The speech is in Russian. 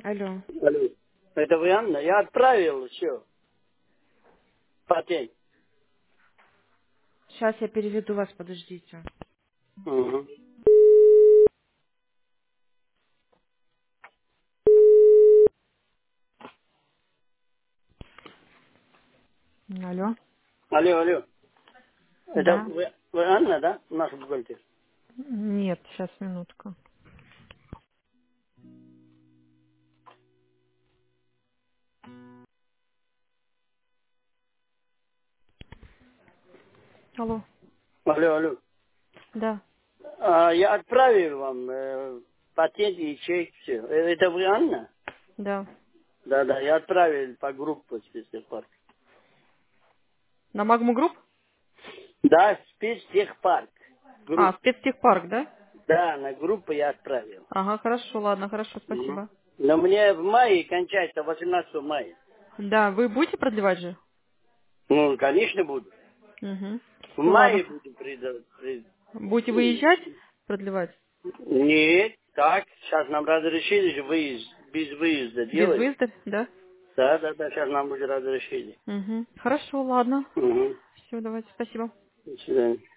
Алло. Алло. Это вы, Анна? Я отправил все. Патент. Сейчас я переведу вас, подождите. Угу. Алло. Алло, алло. Это Да. вы Анна, да? Наш бухгалтер. Нет, сейчас минутку. Алло. Алло, алло. Да. Я отправил вам патент и чек, все. Это вы Анна? Да. Да, да, я отправил по группе спецтехпарк. На Магму Групп? Да, спецтехпарк. А, Групп. спецтехпарк, да? Да, на группу я отправил. Ага, хорошо, ладно, хорошо, Мгм. спасибо. Но мне в мае кончается, 18 мая. Да, вы будете продлевать же? Ну, конечно, буду. Угу. В Все, ладно. мае буду Будете выезжать? Продлевать? Нет, так, сейчас нам разрешили же выезд, без выезда Без делать. выезда, да? Да, да, да, сейчас нам уже разрешили. Угу. Хорошо, ладно. Угу. Все, давайте, спасибо. До свидания.